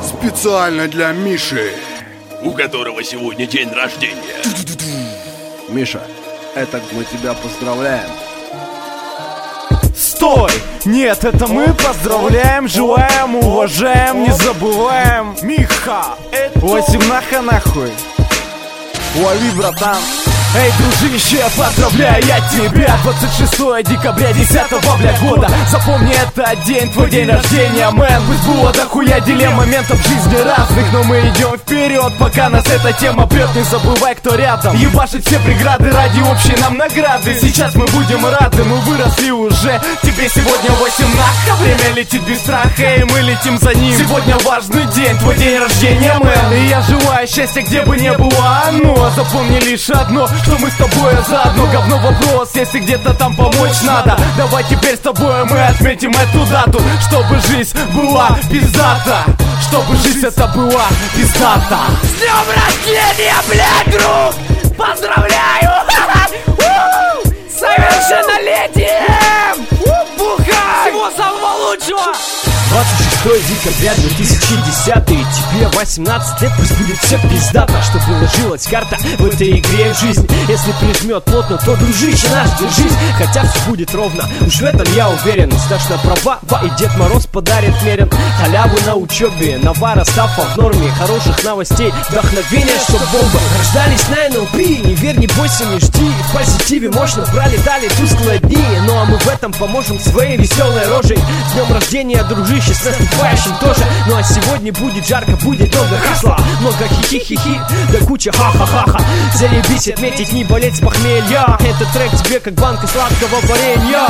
Специально для Миши, у которого сегодня день рождения. Миша, это мы тебя поздравляем. Стой! Нет, это мы поздравляем, желаем, уважаем, не забываем. Миха, это 18 нахуй. Лови, братан. Эй, дружище, поздравляю я тебя. 26 декабря 10-го, блядь, года. Запомни, это день, твой день рождения, мэн. Пусть было дохуя дилемм моментов в жизни разных, но мы идем вперед, пока нас эта тема прет. Не забывай, кто рядом. Ебашить все преграды ради общей нам награды. Сейчас мы будем рады, мы выросли уже. Тебе сегодня 18, время летит без страха, и мы летим за ним. Сегодня важный день, твой день рождения, мэн. И я желаю счастья, где бы не было оно. Запомни лишь одно, что мы с тобой заодно. Говно вопрос, если где-то там помочь надо. Давай теперь с тобой мы отметим эту дату, чтобы жизнь была пиздата. Чтобы жизнь это была пиздата. С днем рождения, блядь, друг! Поздравляю! С совершеннолетием! Бухай! Всего самого лучшего! 26 декабря 2010, тебе 18 лет, пусть будет все пиздато. Чтобы ложилась карта в этой игре в жизнь. Если прижмет плотно, то, дружище наш, держись. Хотя все будет ровно, уж в этом я уверен. Сдашь на права, и Дед Мороз подарит мерен. Халяву на учебе, навара стафа в норме. Хороших новостей, вдохновения, чтоб бомбы рождались на НЛП. Не верь, не бойся, не жди. В позитиве мощно пролетали тусклые дни. Ну а мы в этом поможем своей веселой рожей. С днем рождения, дружище, с наступающим тоже. Ну а сегодня будет жарко, будет много хасла. Много хихи-хихи, да куча ха-ха-ха-ха. Заебись отметить, не болеть с похмелья. Этот трек тебе как банка сладкого варенья.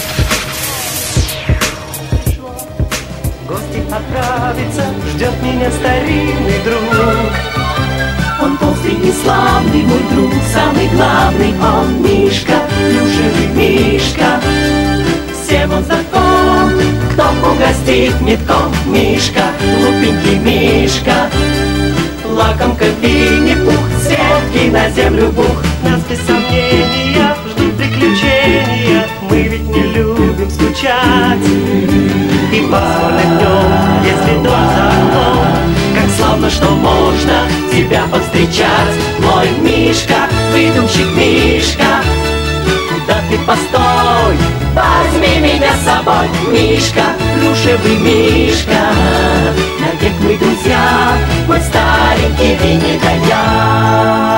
В гости отправиться ждет меня старинный друг. Он толстый и славный, мой друг, самый главный. Он Мишка, плюшевый Мишка. Всем он знаком, кто угостит метком. Мишка, глупенький Мишка. Лакомка Винни-Пух, светки на землю бух. Нас без сомнения ждут приключения. Мы ведь не любим скучать. И пасмурным днем, если дождь за окном, как славно, что можно тебя повстречать. Мой Мишка, выдумщик Мишка. Куда ты постой, возьми меня с собой. Мишка, плюшевый Мишка. Навек мы друзья, мой старенький Винни-Гоняй.